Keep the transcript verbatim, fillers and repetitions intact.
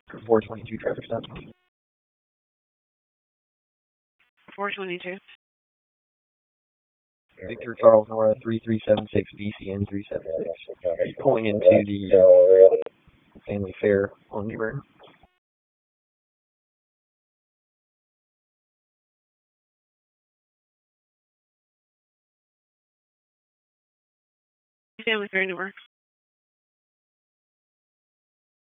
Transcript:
four twenty-two traffic stop. four twenty-two. Victor Charles Nora three three seven six B C N three seven six. Pulling into the uh, Family Fair on New Bern. Family Fair, New Bern.